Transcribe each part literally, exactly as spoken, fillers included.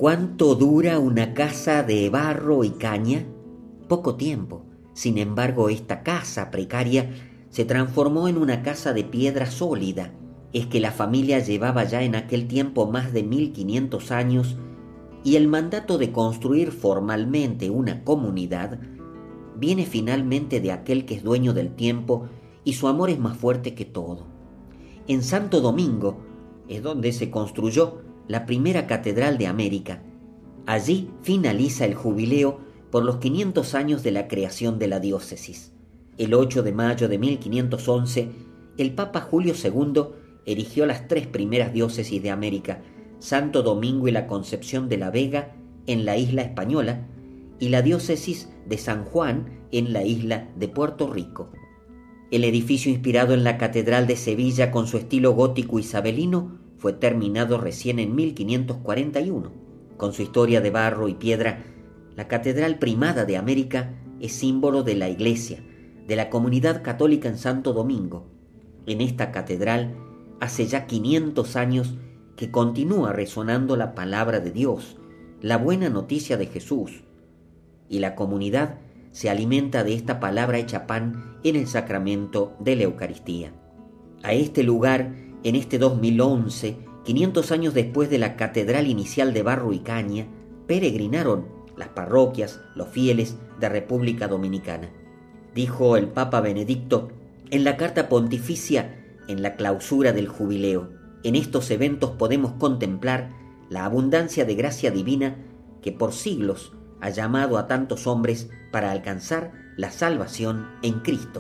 ¿Cuánto dura una casa de barro y caña? Poco tiempo. Sin embargo, esta casa precaria se transformó en una casa de piedra sólida. Es que la familia llevaba ya en aquel tiempo más de mil quinientos años y el mandato de construir formalmente una comunidad viene finalmente de aquel que es dueño del tiempo y su amor es más fuerte que todo. En Santo Domingo es donde se construyó la primera catedral de América. Allí finaliza el jubileo por los quinientos años de la creación de la diócesis. El ocho de mayo de mil quinientos once, el Papa Julio segundo erigió las tres primeras diócesis de América, Santo Domingo y la Concepción de la Vega en la isla española y la diócesis de San Juan en la isla de Puerto Rico. El edificio inspirado en la Catedral de Sevilla con su estilo gótico isabelino fue terminado recién en mil quinientos cuarenta y uno. Con su historia de barro y piedra, la Catedral Primada de América es símbolo de la Iglesia, de la comunidad católica en Santo Domingo. En esta catedral, hace ya quinientos años que continúa resonando la palabra de Dios, la buena noticia de Jesús, y la comunidad se alimenta de esta palabra hecha pan en el sacramento de la Eucaristía. A este lugar, en este dos mil once, quinientos años después de la catedral inicial de barro y caña, peregrinaron las parroquias, los fieles de República Dominicana. Dijo el Papa Benedicto en la carta pontificia en la clausura del jubileo: en estos eventos podemos contemplar la abundancia de gracia divina que por siglos ha llamado a tantos hombres para alcanzar la salvación en Cristo.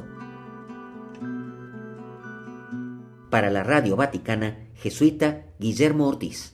Para la Radio Vaticana, jesuita Guillermo Ortiz.